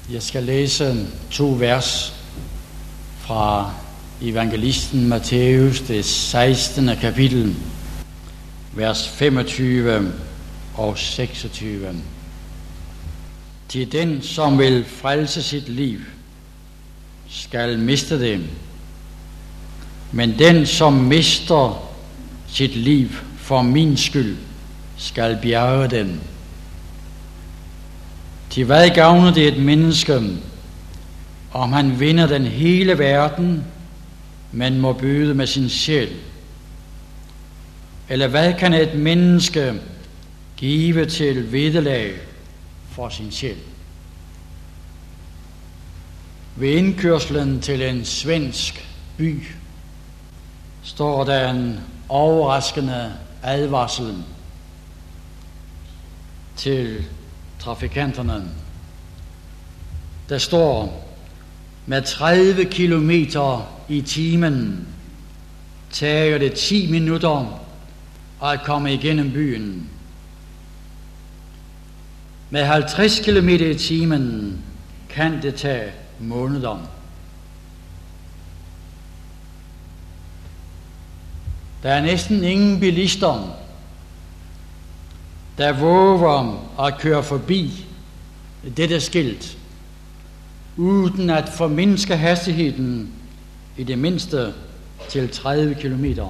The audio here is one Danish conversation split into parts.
Jeg skal læse 2 vers fra evangelisten Matthæus, det 16. kapitel, vers 25 og 26. Til den, som vil frelse sit liv, skal miste det. Men den, som mister sit liv for min skyld, skal bjerge den. Til hvad gavner det et menneske, om han vinder den hele verden, men må bøde med sin sjæl? Eller hvad kan et menneske give til vederlag for sin sjæl? Ved indkørslen til en svensk by står der en overraskende advarsel til trafikanterne. Der står: med 30 kilometer i timen tager det 10 minutter at komme igennem byen. Med 50 kilometer i timen kan det tage måneder. Der er næsten ingen bilister, der våger at køre forbi dette skilt, uden at formindske hastigheden i det mindste til 30 kilometer.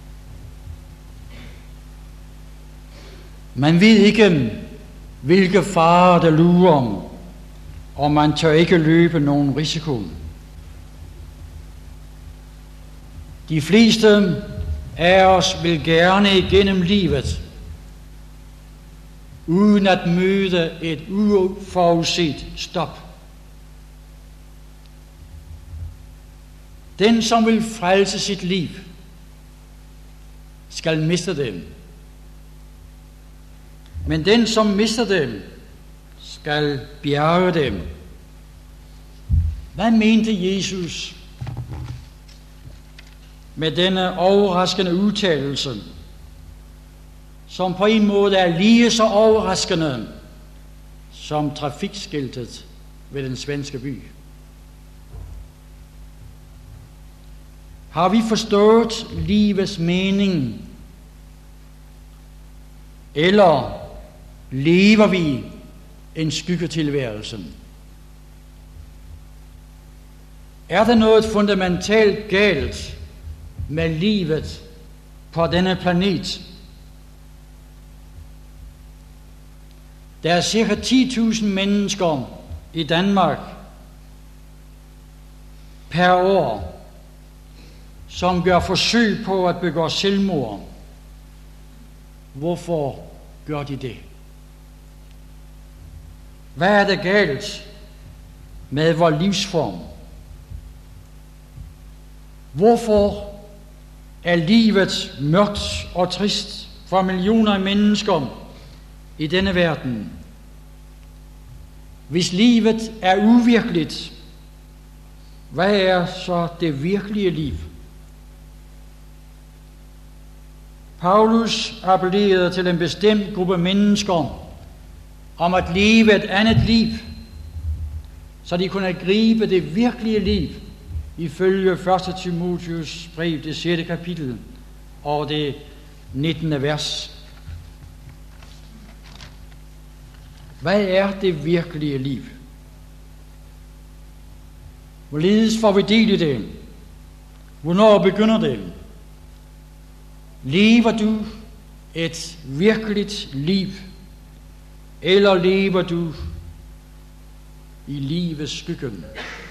Man ved ikke, hvilke farer der lurer, og man tør ikke løbe nogen risiko. De fleste af os vil gerne igennem livet, uden at møde et uforudset stop. Den, som vil frelse sit liv, skal miste dem. Men den, som mister dem, skal bjerge dem. Hvad mente Jesus med denne overraskende udtalelse, som på en måde er lige så overraskende som trafikskiltet ved den svenske by? Har vi forstået livets mening, eller lever vi en skyggetilværelse? Er der noget fundamentalt galt med livet på denne planet? Der er cirka 10.000 mennesker i Danmark per år, som gør forsøg på at begå selvmord. Hvorfor gør de det? Hvad er der galt med vores livsform? Hvorfor er livet mørkt og trist for millioner af mennesker i denne verden? Hvis livet er uvirkeligt, hvad er så det virkelige liv? Paulus appellerede til en bestemt gruppe mennesker om at leve et andet liv, så de kunne gribe det virkelige liv ifølge 1. Timotheus brev, det 6. kapitel og det 19. vers. Hvad er det virkelige liv? Hvorledes får vi del i det? Hvornår begynder det? Lever du et virkeligt liv, eller lever du i livets skyggen?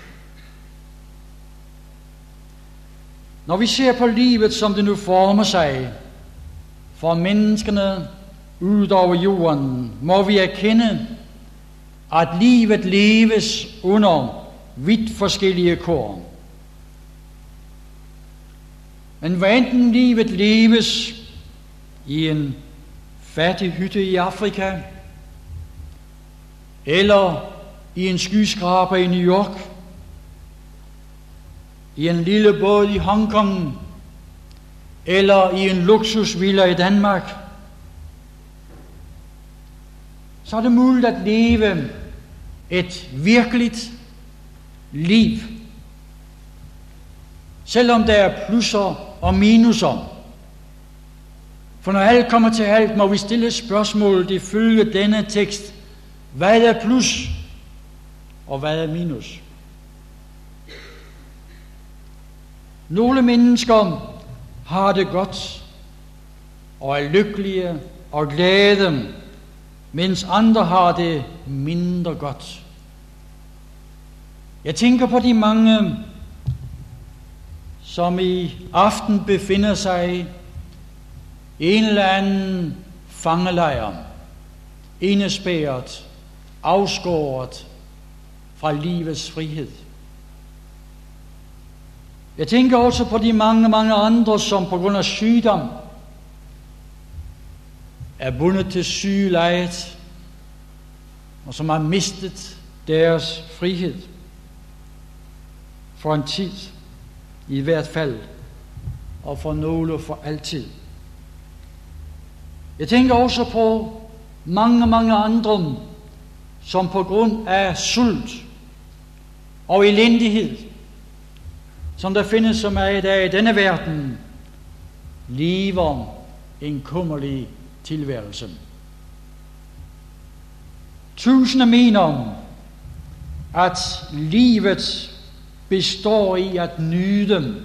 Når vi ser på livet, som det nu former sig for menneskene ud over jorden, må vi erkende, at livet leves under vidt forskellige kår. Men hvad enten livet leves i en fattig hytte i Afrika, eller i en skyskraber i New York, i en lille båd i Hongkong, eller i en luksusvilla i Danmark, så er det muligt at leve et virkeligt liv. Selvom der er plusser og minuser. For når alt kommer til alt, må vi stille spørgsmålet ifølge denne tekst. Hvad er plus, og hvad er minus? Nogle mennesker har det godt, og er lykkelige og glade, mens andre har det mindre godt. Jeg tænker på de mange, som i aften befinder sig i en eller anden fangelejr, indespærret, afskåret fra livets frihed. Jeg tænker også på de mange andre, som på grund af sygdom er bundet til sygelejet, og som har mistet deres frihed for en tid, i hvert fald, og for nogle for altid. Jeg tænker også på mange andre, som på grund af sult og elendighed, som der findes så meget af i denne verden, lever en kummerlig tilværelse. Tusinde mener, at livet består i at nyde.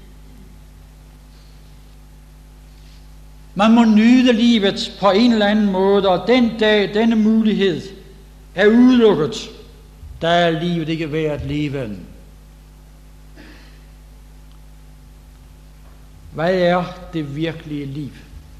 Man må nyde livet på en eller anden måde, og den dag denne mulighed er udelukket, der er livet ikke værd at leve. Hvad er det virkelige liv?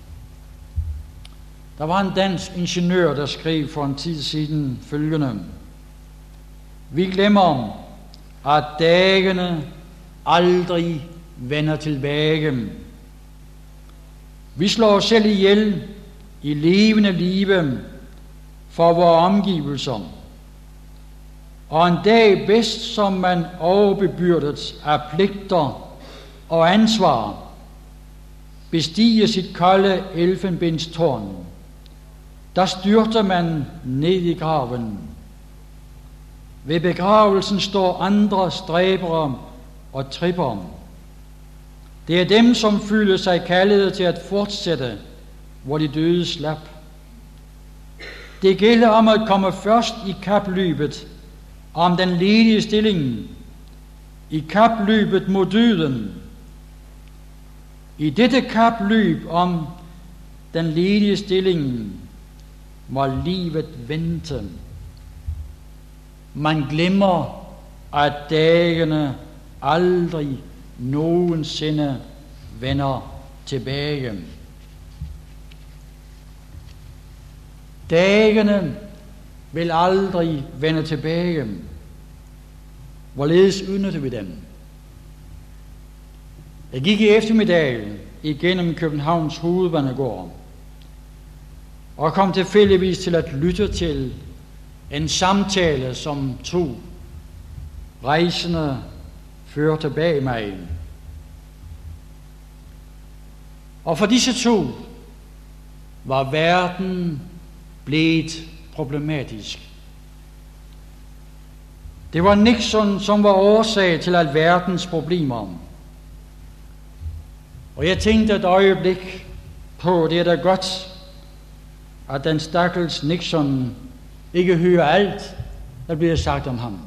Der var en dansk ingeniør, der skrev for en tid siden følgende: Vi glemmer, at dagene aldrig vender tilbage. Vi slår os selv ihjel i levende live for vores omgivelser. Og en dag bedst, som man overbebyrdet af pligter og ansvar, bestiger sit kolde elfenbenstårn. Der styrter man ned i graven. Ved begravelsen står andre stræbere og tripper. Det er dem, som føler sig kaldet til at fortsætte, hvor de døde slap. Det gælder om at komme først i kapløbet om den ledige stilling, i kapløbet mod døden. I dette kapløb om den ledige stilling må livet vente. Man glemmer, at dagene aldrig nogensinde vender tilbage. Dagene vil aldrig vende tilbage. Hvorledes udnytter vi dem? Jeg gik i eftermiddag igennem Københavns hovedbanegård og kom tilfældigvis til at lytte til en samtale, som 2 rejsende førte bag mig. Og for disse 2 var verden blevet problematisk. Det var Nixon, som var årsag til alverdens problemer. Og jeg tænkte et øjeblik på, det er da godt, at den stakkels Nixon ikke hører alt, der bliver sagt om ham.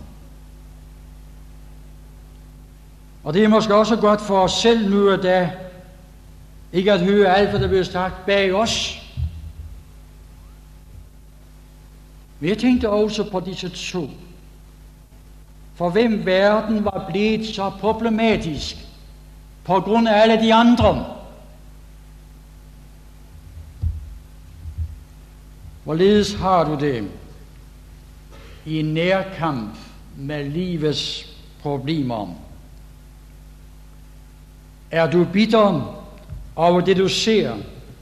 Og det er måske også godt for os selv nu og da, ikke at høre alt, hvad der bliver sagt bag os. Men jeg tænkte også på disse 2, for hvem verden var blevet så problematisk på grund af alle de andre. Hvorledes har du det i en nærkamp med livets problemer? Er du bitter over det, du ser?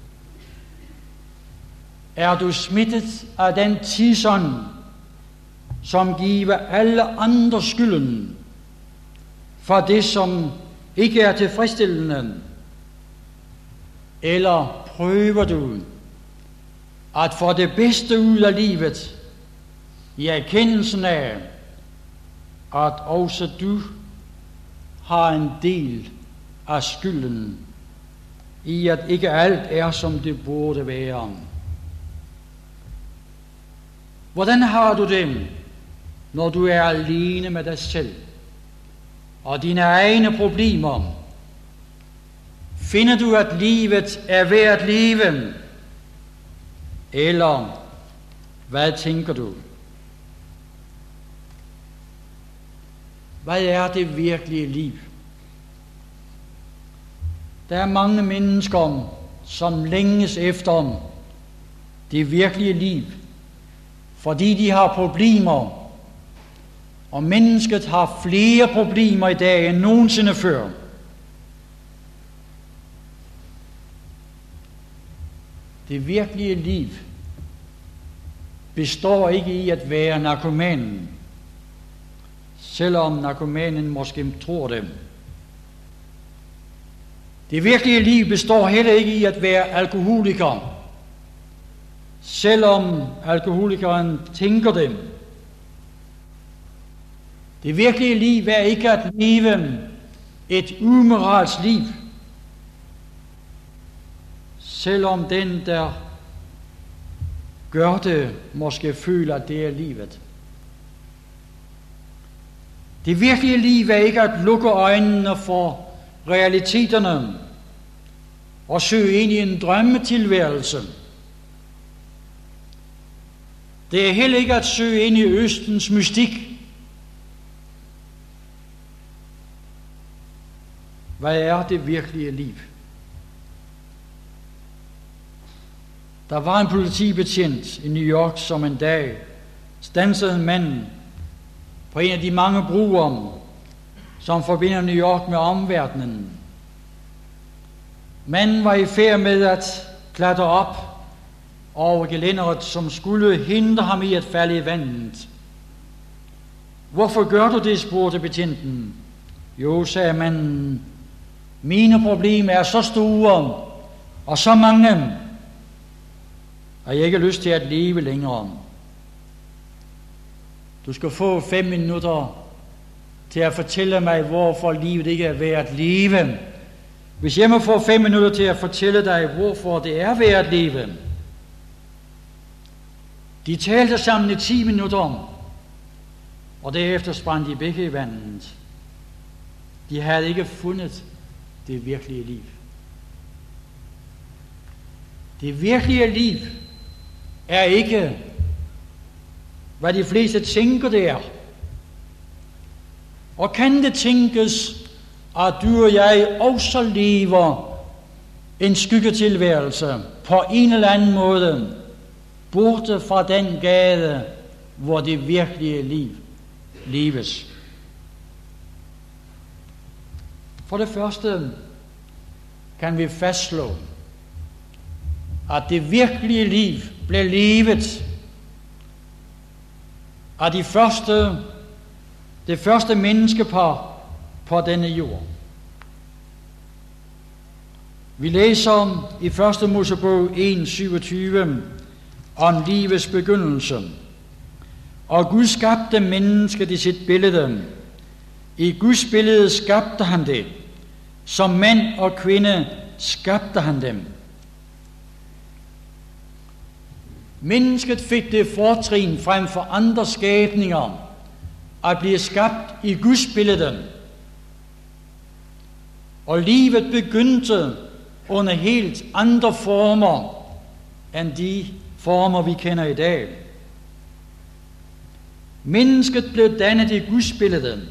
Er du smittet af den tidsånd, som giver alle andre skylden for det, som ikke er tilfredsstillende? Eller prøver du at få det bedste ud af livet i erkendelsen af, at også du har en del af skylden i, at ikke alt er, som det burde være. Hvordan har du det, når du er alene med dig selv og dine egne problemer? Finder du, at livet er værd at leve? Eller hvad tænker du? Hvad er det virkelige liv? Der er mange mennesker, som længes efter det virkelige liv, fordi de har problemer, og mennesket har flere problemer i dag end nogensinde før. Det virkelige liv består ikke i at være narkomanen, selvom narkomanen måske tror det. Det virkelige liv består heller ikke i at være alkoholiker, selvom alkoholikeren tænker det. Det virkelige liv er ikke at leve et umoralsk liv, selvom den, der gør det, måske føler, at det er livet. Det virkelige liv er ikke at lukke øjnene for realiteterne og søge ind i en drømmetilværelse. Det er heller ikke at søge ind i Østens mystik. Hvad er det virkelige liv? Der var en politibetjent i New York, som en dag standsede en mand på en af de mange broer, som forbinder New York med omverdenen. Manden var i færd med at klatre op over gelænderet, som skulle hindre ham i at falde i vandet. Hvorfor gør du det, spurgte betjenten. Jo, sagde manden, mine problemer er så store og så mange, at jeg ikke har lyst til at leve længere. Du skal få 5 minutter til at fortælle mig, hvorfor livet ikke er værd at leve. Hvis jeg må få 5 minutter til at fortælle dig, hvorfor det er værd at leve. De talte sammen i 10 minutter, og derefter sprang de begge i vandet. De havde ikke fundet det virkelige liv. Det virkelige liv er ikke, hvad de fleste tænker det er. Og kan det tænkes, at du og jeg også lever en skyggetilværelse på en eller anden måde, borte fra den gade, hvor det virkelige liv leves? For det første kan vi fastslå, at det virkelige liv blev levet af det første menneskepar på denne jord. Vi læser i 1. Mosebog 1:27 om livets begyndelse. Og Gud skabte mennesket i sit billede. I Guds billede skabte han det. Som mand og kvinde skabte han dem. Mennesket fik det fortrin frem for andre skabninger at blive skabt i Guds billede. Og livet begyndte under helt andre former end de former, vi kender i dag. Mennesket blev dannet i Guds billede.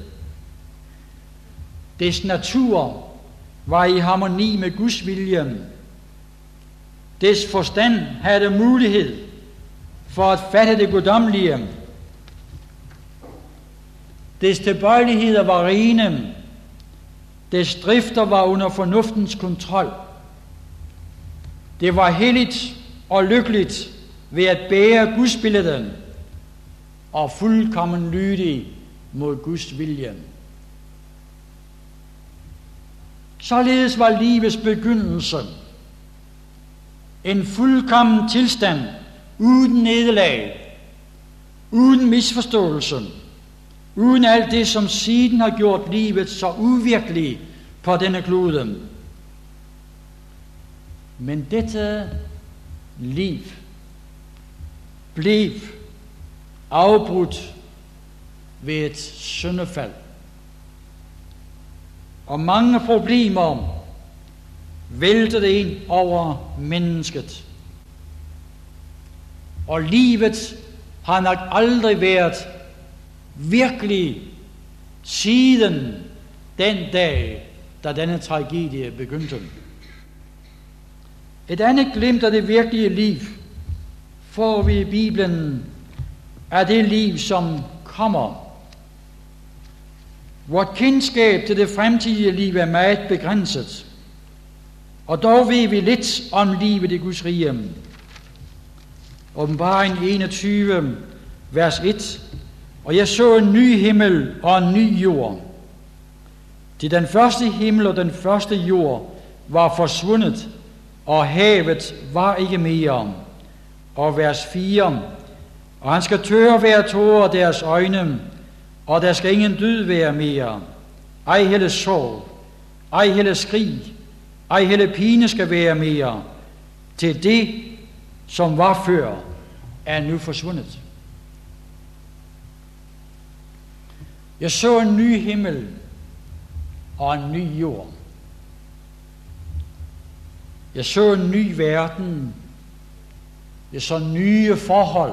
Dets natur var i harmoni med Guds vilje. Dets forstand havde mulighed for at fatte det guddommelige. Dets tilbøjeligheder var rene. Dets drifter var under fornuftens kontrol. Det var helligt og lykkeligt ved at bære Guds billede og fuldkommen lydig mod Guds vilje. Således var livets begyndelse en fuldkommen tilstand uden nederlag, uden misforståelse, uden alt det, som siden har gjort livet så uvirkeligt på denne klode. Men dette liv blev afbrudt ved et syndefald. Og mange problemer væltede ind over mennesket. Og livet har nok aldrig været virkelig siden den dag, da denne tragedie begyndte. Et andet glimt af det virkelige liv får vi i Bibelen af det liv, som kommer. Vort kendskab til det fremtidige liv er meget begrænset, og dog ved vi lidt om livet i Guds rige. Åbenbaring 21, vers 1. Og jeg så en ny himmel og en ny jord. Til den første himmel og den første jord var forsvundet, og havet var ikke mere. Og vers 4. Og han skal tørre hver tåre af deres øjne, og der skal ingen død være mere. Ej heller sorg, ej heller skrig, ej heller pine skal være mere. Til det, som var før, er nu forsvundet. Jeg så en ny himmel og en ny jord. Jeg så en ny verden. Jeg så nye forhold.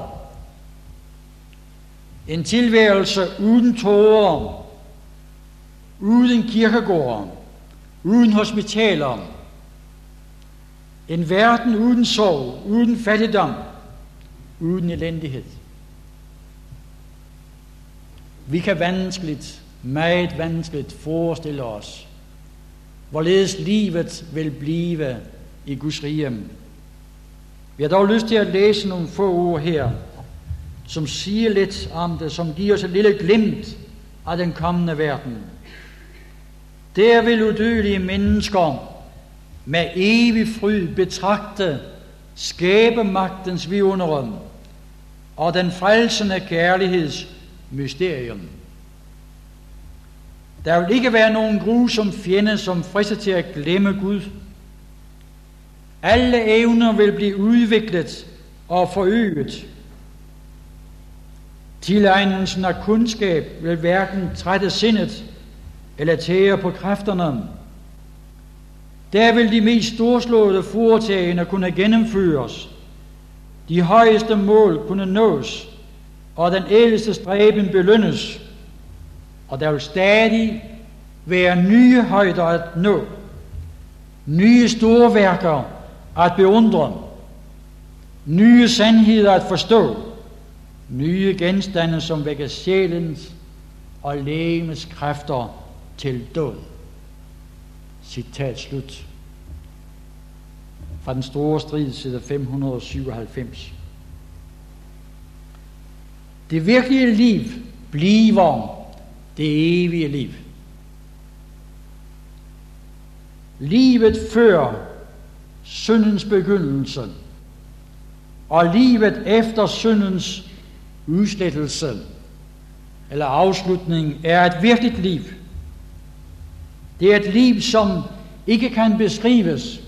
En tilværelse uden tårer, uden kirkegårder, uden hospitaler. En verden uden sorg, uden fattigdom, uden elendighed. Vi kan meget vanskeligt forestille os, hvorledes livet vil blive i Guds rige. Vi har dog lyst til at læse nogle få ord her, som siger lidt om det, som giver os et lille glimt af den kommende verden. Der vil udødelige mennesker med evig fryd betragte skabemagtens vidundere og den frelsende kærligheds mysterium. Der vil ikke være nogen grusom fjende, som frister til at glemme Gud. Alle evner vil blive udviklet og forøget. Tilegnelsen af kundskab vil hverken trætte sindet eller tære på kræfterne. Der vil de mest storslåede foretagender kunne gennemføres, de højeste mål kunne nås, og den ældste stræben belønnes, og der vil stadig være nye højder at nå, nye storværker at beundre, nye sandheder at forstå, nye genstande, som vækker sjælens og legemets kræfter til død. Citat slut. Fra Den store strid, side 597. Det virkelige liv bliver det evige liv. Livet før syndens begyndelse og livet efter syndens udslettelse eller afslutning er et virkeligt liv. Det er et liv, som ikke kan beskrives.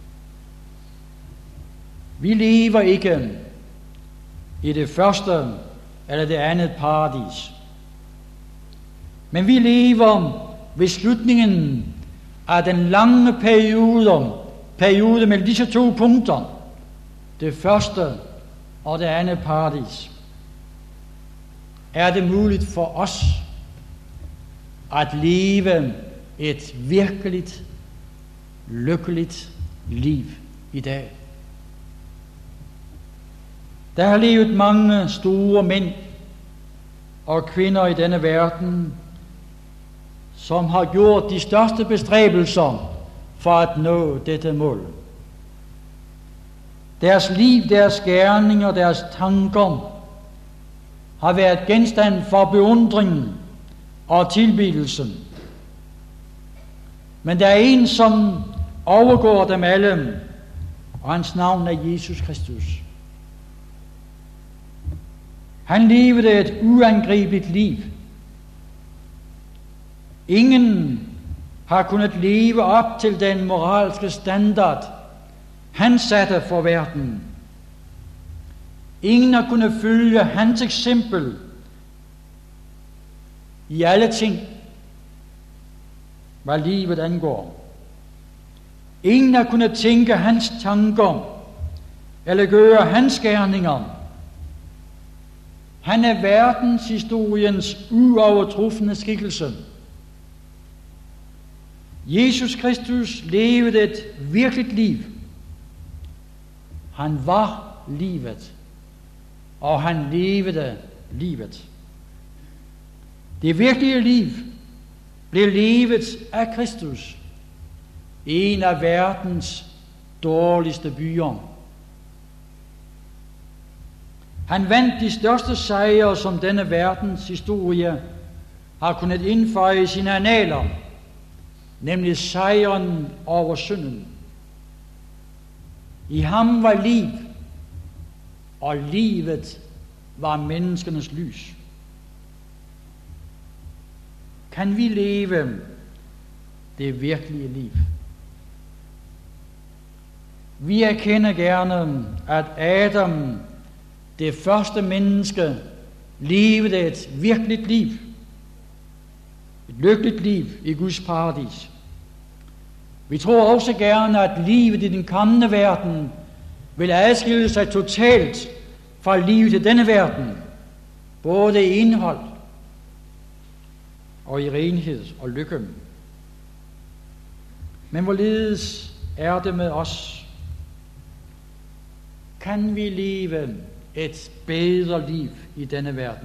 Vi lever ikke i det første eller det andet paradis. Men vi lever ved slutningen af den lange periode mellem disse to punkter, det første og det andet paradis. Er det muligt for os at leve et virkeligt, lykkeligt liv i dag? Der har levet mange store mænd og kvinder i denne verden, som har gjort de største bestræbelser for at nå dette mål. Deres liv, deres gerninger, deres tanker har været genstand for beundring og tilbedelse. Men der er en, som overgår dem alle, og hans navn er Jesus Kristus. Han levede et uangribeligt liv. Ingen har kunnet leve op til den moralske standard, han satte for verden. Ingen har kunnet følge hans eksempel i alle ting, hvad livet angår. Ingen har kunnet tænke hans tanker eller gøre hans gerninger. Han er verdenshistoriens uovertrufne skikkelse. Jesus Kristus levede et virkeligt liv. Han var livet, og han levede livet. Det virkelige liv blev levet af Kristus i en af verdens dårligste byer. Han vandt de største sejre, som denne verdens historie har kunnet indføje i sine annaler, nemlig sejren over synden. I ham var liv, og livet var menneskenes lys. Kan vi leve det virkelige liv? Vi erkender gerne, at Adam, det første menneske, levede et virkeligt liv. Et lykkeligt liv i Guds paradis. Vi tror også gerne, at livet i den kommende verden vil adskille sig totalt fra livet i denne verden, både i indhold og i renhed og lykke. Men hvorledes er det med os? Kan vi leve et bedre liv i denne verden?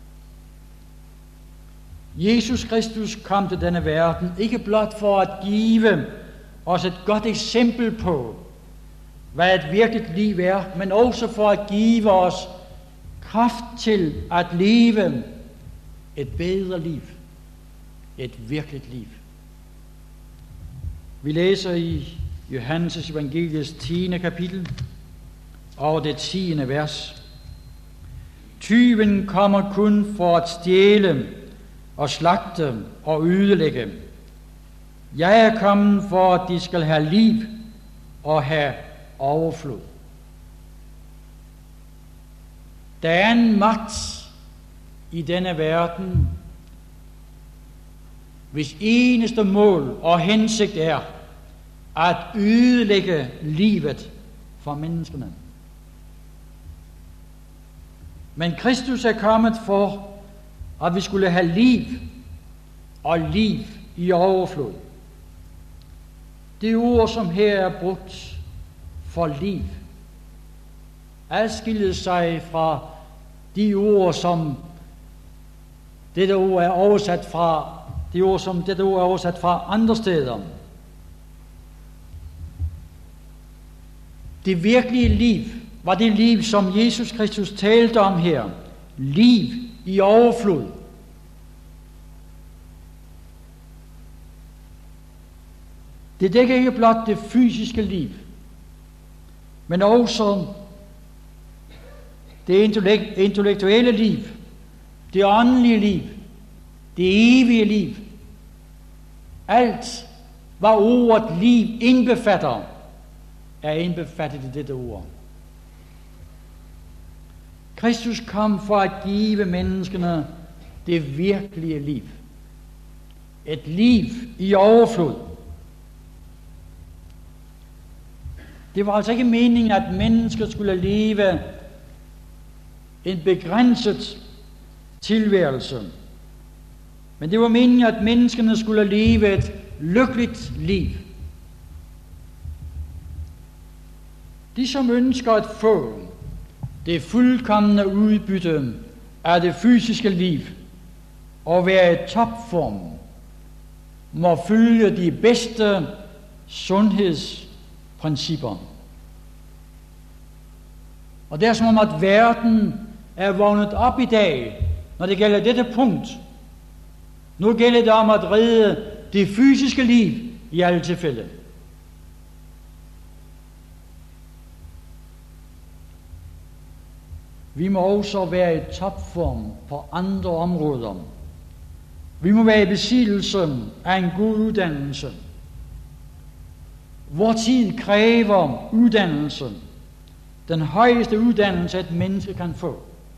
Jesus Kristus kom til denne verden ikke blot for at give os et godt eksempel på, hvad et virkeligt liv er, men også for at give os kraft til at leve et bedre liv, et virkeligt liv. Vi læser i Johannes evangeliets 10. kapitel og det 10. vers. Tyven kommer kun for at stjæle og slagte og ødelægge. Jeg er kommet for, at de skal have liv og have overflod. Der er en magt i denne verden, hvis eneste mål og hensigt er at ødelægge livet for menneskene. Men Kristus er kommet for, at vi skulle have liv og liv i overflod. Det ord, som her er brugt for liv, adskiller sig fra de ord, som dette ord er oversat fra, andre steder. Det virkelige liv var det liv, som Jesus Kristus talte om her. Liv i overflod. Det dækker ikke blot det fysiske liv, men også det intellektuelle liv, det åndelige liv, det evige liv. Alt, hvad ordet liv indbefatter, er indbefattet i dette ord. Kristus kom for at give menneskene det virkelige liv. Et liv i overflod. Det var altså ikke meningen, at mennesker skulle leve en begrænset tilværelse. Men det var meningen, at menneskene skulle leve et lykkeligt liv. De, som ønsker at få det fuldkomne udbytte af det fysiske liv og være i topform, må følge de bedste sundhedsprincipper. Og det er som om, at verden er vågnet op i dag, når det gælder dette punkt. Nu gælder det om at redde det fysiske liv i alle tilfælde. Vi må også være i topform på andre områder. Vi må være i besiddelse af en god uddannelse. Vor tid kræver uddannelse. Den højeste uddannelse, et menneske kan få.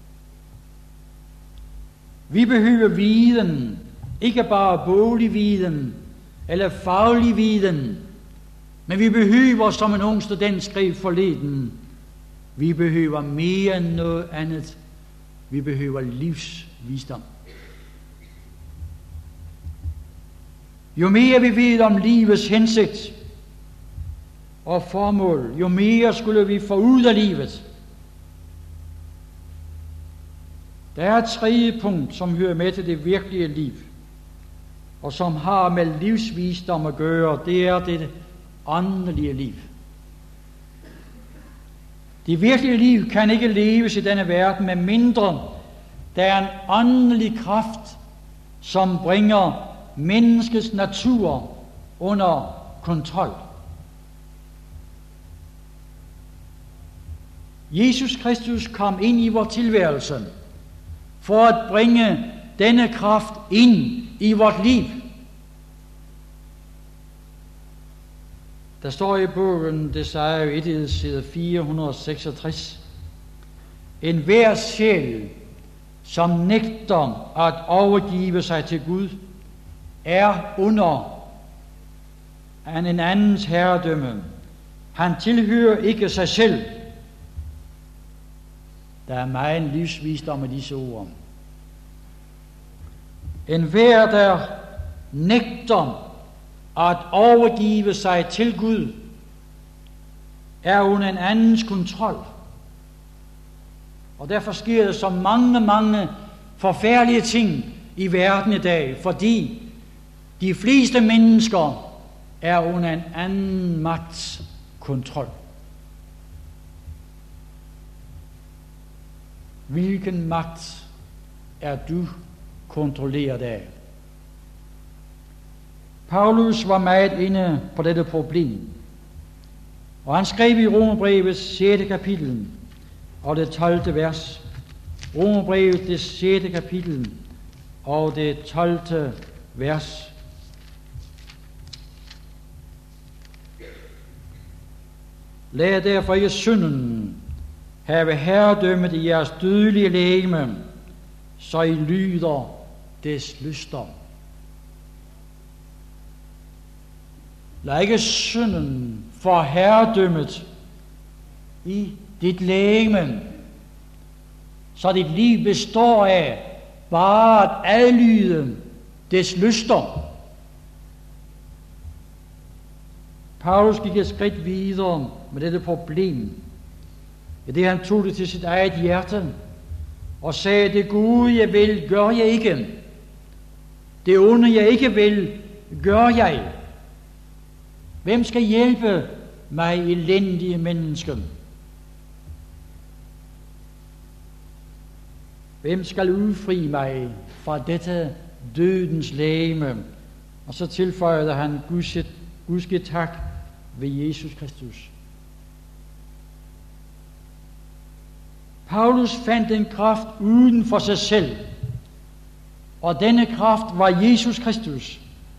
Vi behøver viden, ikke bare boglig viden eller faglig viden, men vi behøver, som en ung student skrev forleden, vi behøver mere end noget andet. Vi behøver livsvisdom. Jo mere vi ved om livets hensigt og formål, jo mere skulle vi få ud af livet. Der er et tredje punkt, som hører med til det virkelige liv, og som har med livsvisdom at gøre. Det er det åndelige liv. Det virkelige liv kan ikke leves i denne verden, med mindre der er en åndelig kraft, som bringer menneskets natur under kontrol. Jesus Kristus kom ind i vores tilværelse for at bringe denne kraft ind i vort liv. Der står i bogen, det siger jo 1, side 466, en hver sjæl, som nægter at overgive sig til Gud, er under en andens herredømme. Han tilhører ikke sig selv. Der er meget livsvisdom i disse ord. En hver, der nægter at overgive sig til Gud, er under en andens kontrol. Og derfor sker der så mange forfærdelige ting i verden i dag, fordi de fleste mennesker er under en anden magts kontrol. Hvilken magt er du kontrolleret af? Paulus var meget inde på dette problem, og han skrev i Romerbrevets 6. kapitel og det 12. vers. Romerbrevet, det 6. kapitel og det 12. vers. Lad derfor ikke synden have herredømmet i jeres dødelige legeme, så I lyder des lyster. Lad ikke synden få herredømmet i dit legeme, så dit liv består af bare at adlyde des lyster. Paulus gik et skridt videre med dette problem, i det han tog det til sit eget hjerte og sagde, det gode jeg vil, gør jeg ikke. Det onde jeg ikke vil, gør jeg. Hvem skal hjælpe mig, elendige menneske? Hvem skal udfri mig fra dette dødens legeme? Og så tilføjede han, Guds tak ved Jesus Kristus. Paulus fandt en kraft uden for sig selv, og denne kraft var Jesus Kristus.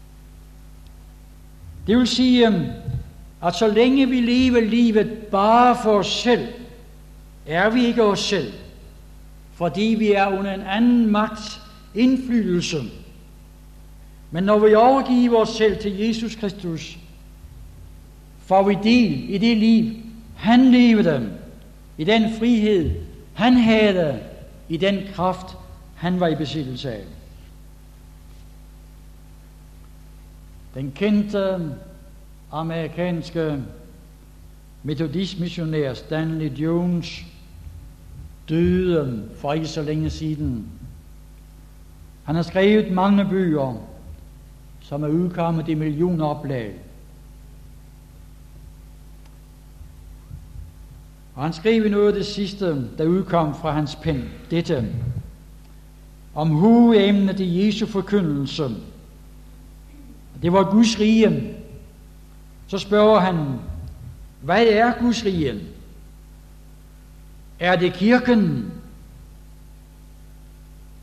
Det vil sige, at så længe vi lever livet bare for os selv, er vi ikke os selv, fordi vi er under en anden magts indflydelse. Men når vi overgiver os selv til Jesus Kristus, får vi del i det liv, han levede, i den frihed, han havde, i den kraft, han var i besiddelse af. Den kendte amerikanske metodistmissionær Stanley Jones døde for ikke så længe siden. Han har skrevet mange bøger, som er udkommet i millioner oplag. Og han skrev noget af det sidste, der udkom fra hans pen, dette om hovedemnet i Jesu forkyndelse. Det var Guds rige. Så spørger han, hvad er Guds rige? Er det kirken,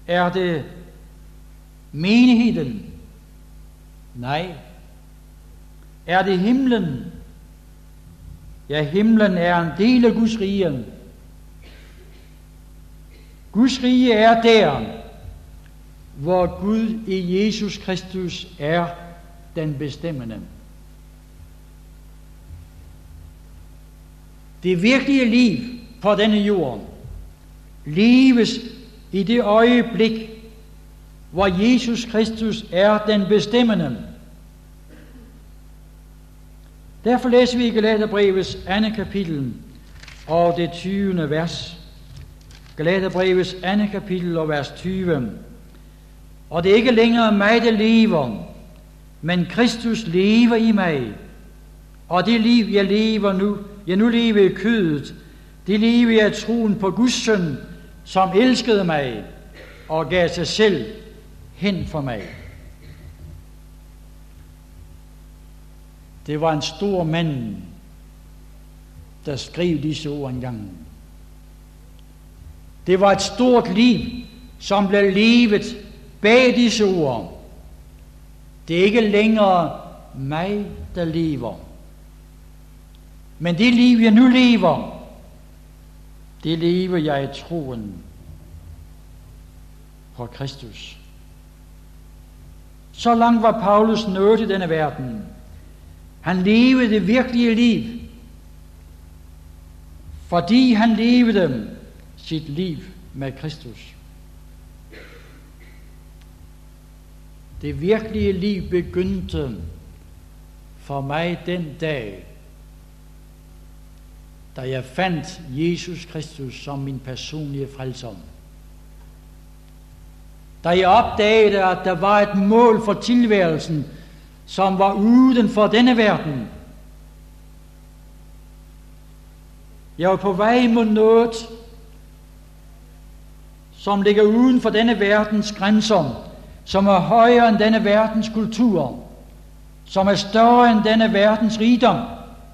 Er det menigheden? Nej. Er det himlen? Ja, himlen er en del af Guds rige. Guds rige er der, hvor Gud i Jesus Kristus er den bestemmende. Det virkelige liv på denne jord leves i det øjeblik, hvor Jesus Kristus er den bestemmende. Derfor læser vi i Galaterbrevets 2. kapitel og det 20. vers. Galaterbrevets 2. kapitel og vers 20. Og det er ikke længere mig, der lever, men Kristus lever i mig. Og det liv, jeg lever nu, jeg nu lever i kødet, det lever jeg i troen på Guds søn, som elskede mig og gav sig selv hen for mig. Det var en stor mand, der skrev disse ord engang. Det var et stort liv, som blev levet bag disse ord. Det er ikke længere mig, der lever. Men det liv, jeg nu lever, det lever jeg i troen på Kristus. Så langt var Paulus nået i denne verden. Han levede det virkelige liv, fordi han levede sit liv med Kristus. Det virkelige liv begyndte for mig den dag, da jeg fandt Jesus Kristus som min personlige frelser. Da jeg opdagede, at der var et mål for tilværelsen, som var uden for denne verden. Jeg var på vej mod noget, som ligger uden for denne verdens grænser, som er højere end denne verdens kultur, som er større end denne verdens rigdom.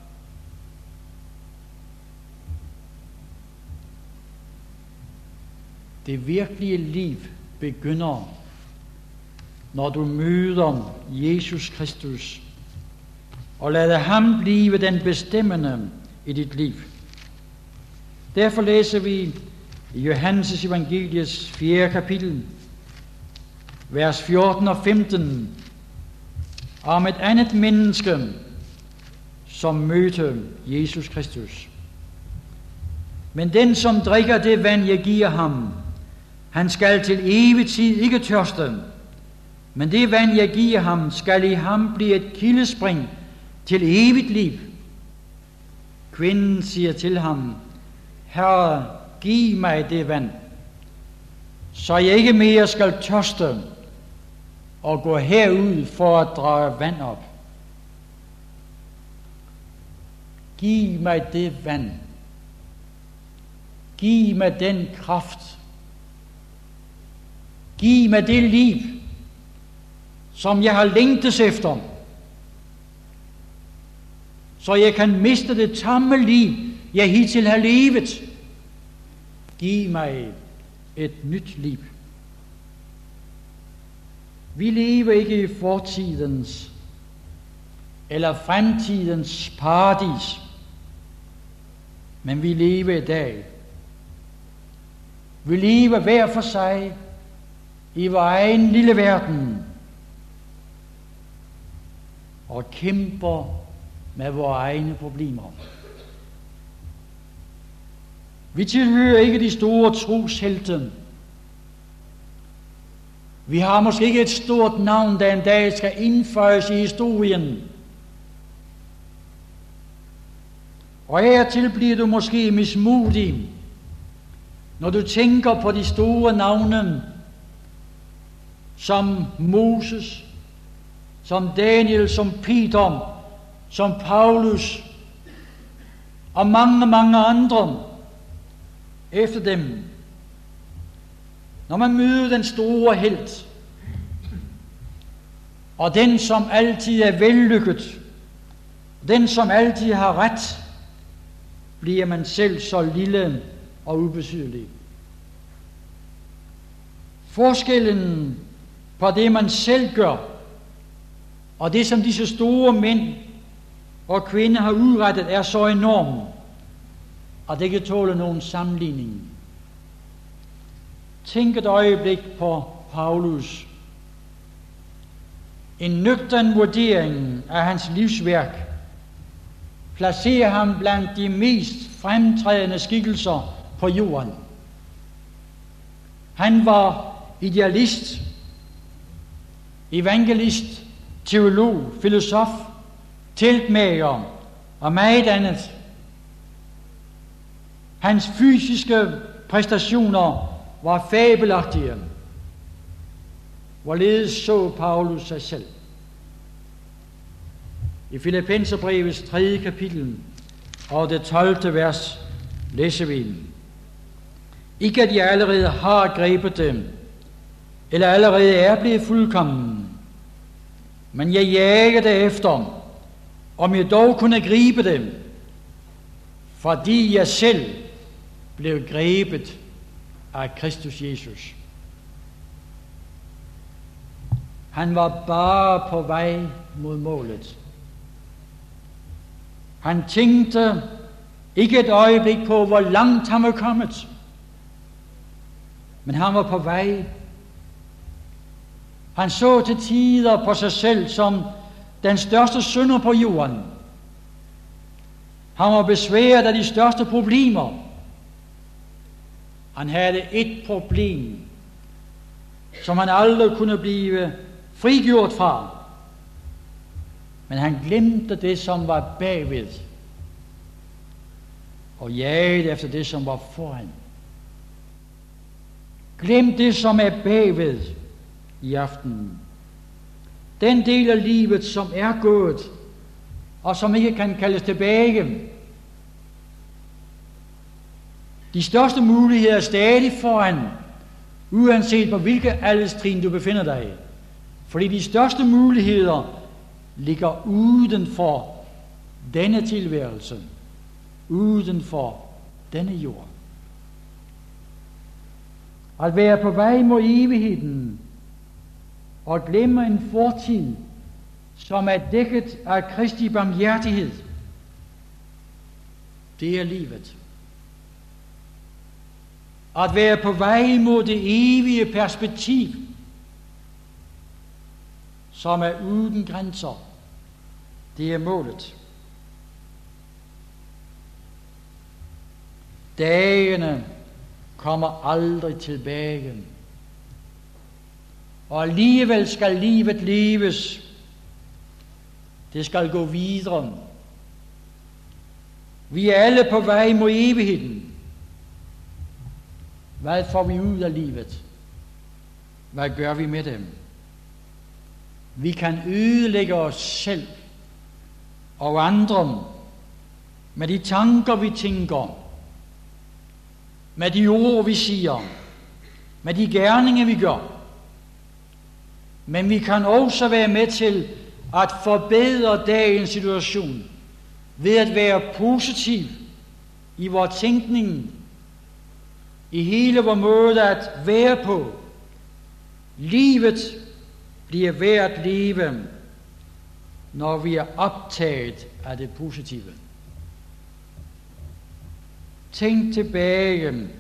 Det virkelige liv begynder, når du møder Jesus Kristus og lader ham blive den bestemmende i dit liv. Derfor læser vi i Johannes evangeliets 4. kapitel, vers 14 og 15, om et andet menneske, som mødte Jesus Kristus. Men den, som drikker det vand, jeg giver ham, han skal til evig tid ikke tørste, men det vand, jeg giver ham, skal i ham blive et kildespring til evigt liv. Kvinden siger til ham, Herre, giv mig det vand, så jeg ikke mere skal tørste og gå herud for at drage vand op. Giv mig det vand. Giv mig den kraft. Giv mig det liv, som jeg har længtes efter, så jeg kan miste det tamme liv, jeg hidtil har levet. Giv mig et nyt liv. Vi lever ikke i fortidens eller fremtidens paradis, men vi lever i dag. Vi lever hver for sig i vores egen lille verden og kæmper med vores egne problemer. Vi tilhører ikke de store troshelte. Vi har måske ikke et stort navn, der en dag skal indføjes i historien. Og hertil bliver du måske mismodig, når du tænker på de store navne, som Moses, som Daniel, som Peter, som Paulus og mange, mange andre efter dem. Når man møder den store helt, og den, som altid er vellykket, den, som altid har ret, bliver man selv så lille og ubetydelig. Forskellen på det, man selv gør, og det, som disse store mænd og kvinder har udrettet, er så enorm, at det kan tåle nogen sammenligning. Tænk et øjeblik på Paulus. En nøgtern vurdering af hans livsværk placerer ham blandt de mest fremtrædende skikkelser på jorden. Han var idealist, evangelist, teolog, filosof, teltmager og meget andet. Hans fysiske præstationer var fabelagtige. Hvorledes så Paulus sig selv? I Filippenserbrevets 3. kapitel og det 12. vers læser vi: Ikke at jeg allerede har grebet dem, eller allerede er blevet fuldkommen, men jeg jager derefter, om jeg dog kunne gribe dem, fordi jeg selv blev grebet af Kristus Jesus. Han var bare på vej mod målet. Han tænkte ikke et øjeblik på, hvor langt han var kommet, men han var på vej. Han så til tider på sig selv som den største synder på jorden. Han var besværet af de største problemer. Han havde et problem, som han aldrig kunne blive frigjort fra. Men han glemte det, som var bagved, og jagede efter det, som var foran. Glem det, som er bagved i aften. Den del af livet, som er gået, og som ikke kan kaldes tilbage. De største muligheder er stadig foran, uanset på hvilke alderstrin du befinder dig i. Fordi de største muligheder ligger uden for denne tilværelse, uden for denne jord. At være på vej mod evigheden og glemme en fortid, som er dækket af Kristi barmhjertighed, det er livet. At være på vej mod det evige perspektiv, som er uden grænser, det er målet. Dagene kommer aldrig tilbage, og alligevel skal livet leves. Det skal gå videre. Vi er alle på vej mod evigheden. Hvad får vi ud af livet? Hvad gør vi med dem? Vi kan ødelægge os selv og andre med de tanker, vi tænker, med de ord, vi siger, med de gerninger, vi gør. Men vi kan også være med til at forbedre dagens situation ved at være positiv i vores tænkning, i hele vores måde at være på. Livet bliver værd at leve, når vi er optaget af det positive. Tænk tilbage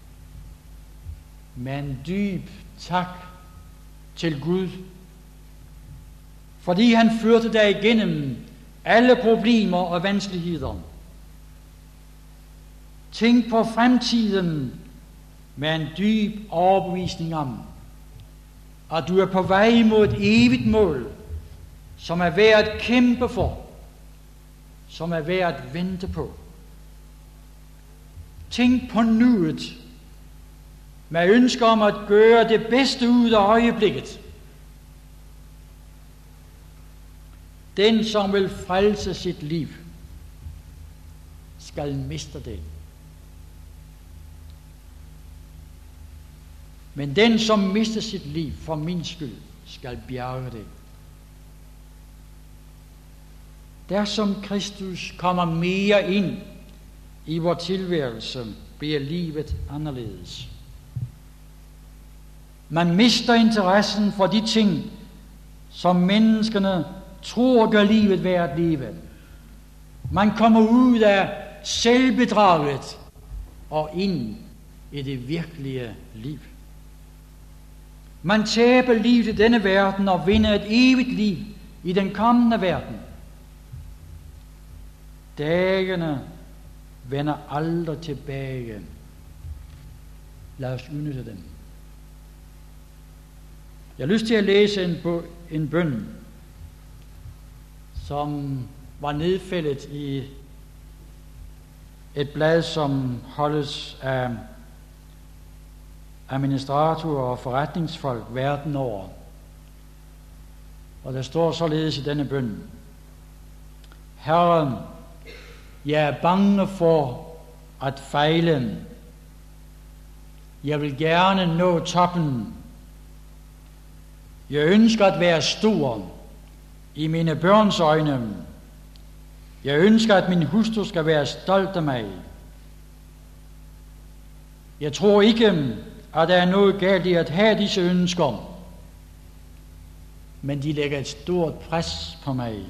med en dyb tak til Gud, fordi han førte dig igennem alle problemer og vanskeligheder. Tænk på fremtiden med en dyb overbevisning om, at du er på vej mod et evigt mål, som er værd at kæmpe for, som er værd at vente på. Tænk på nuet, med ønsker om at gøre det bedste ud af øjeblikket. Den, som vil frelse sit liv, skal miste det. Men den, som mister sit liv for min skyld, skal bjerge det. Der som Kristus kommer mere ind i vor tilværelse, bliver livet anderledes. Man mister interessen for de ting, som menneskene tror gør livet værd at leve. Man kommer ud af selvbedraget og ind i det virkelige liv. Man taber livet i denne verden og vinder et evigt liv i den kommende verden. Dagene vender aldrig tilbage. Lad os udnytte dem. Jeg har lyst til at læse en bøn, som var nedfældet i et blad, som holdes af administratorer og forretningsfolk verden over. Og der står således i denne bøn: Herre, jeg er bange for at fejle. Jeg vil gerne nå toppen. Jeg ønsker at være stor i mine børns øjne. Jeg ønsker, at min hustru skal være stolt af mig. Jeg tror ikke, at der er noget galt i at have disse ønsker, men de lægger et stort pres på mig.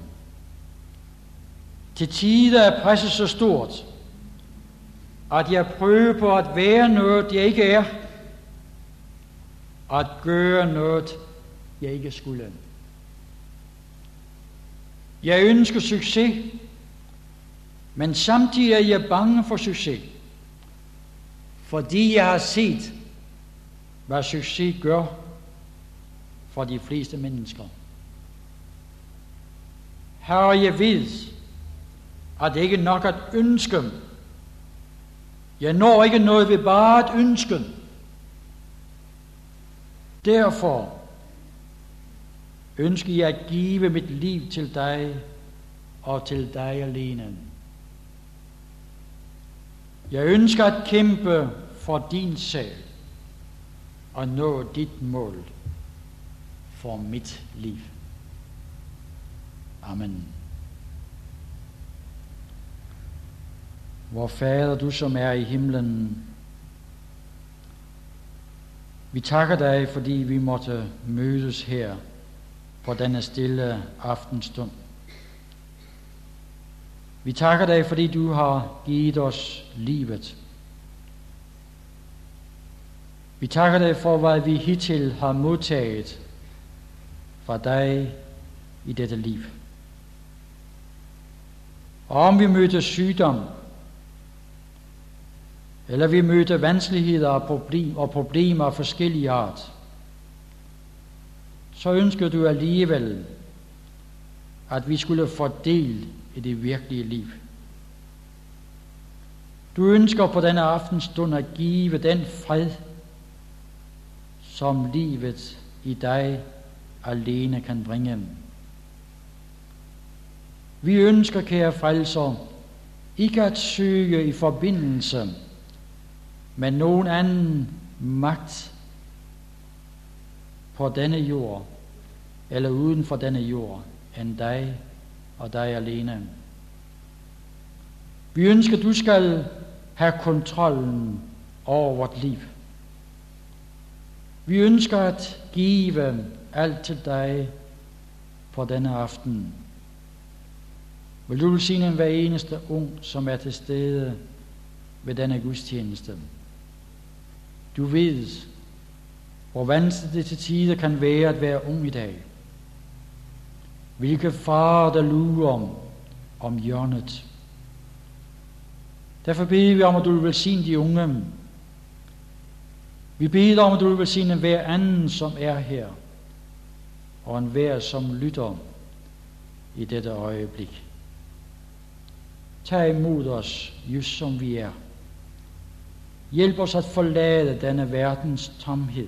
Til tider er presset så stort, at jeg prøver på at være noget, jeg ikke er, og at gøre noget, jeg ikke skulle. Jeg ønsker succes, men samtidig er jeg bange for succes, fordi jeg har set, hvad succes gør for de fleste mennesker. Herre, jeg ved, at det ikke er nok at ønske. Jeg når ikke noget ved bare at ønske. Derfor ønsker jeg at give mit liv til dig og til dig alene. Jeg ønsker at kæmpe for din sag og nå dit mål for mit liv. Amen. Vor Fader, du som er i himlen, vi takker dig, fordi vi måtte mødes her på denne stille aftenstund. Vi takker dig, fordi du har givet os livet. Vi takker dig for, hvad vi hittil har modtaget fra dig i dette liv. Og om vi møder sygdom, eller vi møder vanskeligheder og problemer af forskellige art, så ønsker du alligevel, at vi skulle få del i det virkelige liv. Du ønsker på denne aftenstund at give den fred, som livet i dig alene kan bringe. Vi ønsker, kære frelser, ikke at søge i forbindelse med nogen anden magt på denne jord eller uden for denne jord end dig og dig alene. Vi ønsker, at du skal have kontrollen over vort liv. Vi ønsker at give alt til dig på denne aften. Vil du velsigne hver eneste ung, som er til stede ved denne gudstjeneste. Du ved, hvor vanskeligt det til tider kan være at være ung i dag. Hvilke farer der lurer om hjørnet. Derfor beder vi om, at du vil velsigne de unge. Vi beder om, at du vil velsigne hver anden, som er her, og enhver, som lytter i dette øjeblik. Tag imod os, just som vi er. Hjælp os at forlade denne verdens tomhed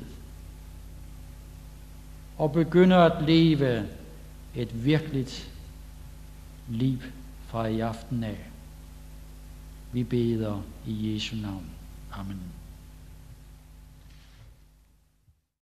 og begynde at leve et virkeligt liv fra i aften af. Vi beder i Jesu navn. Amen.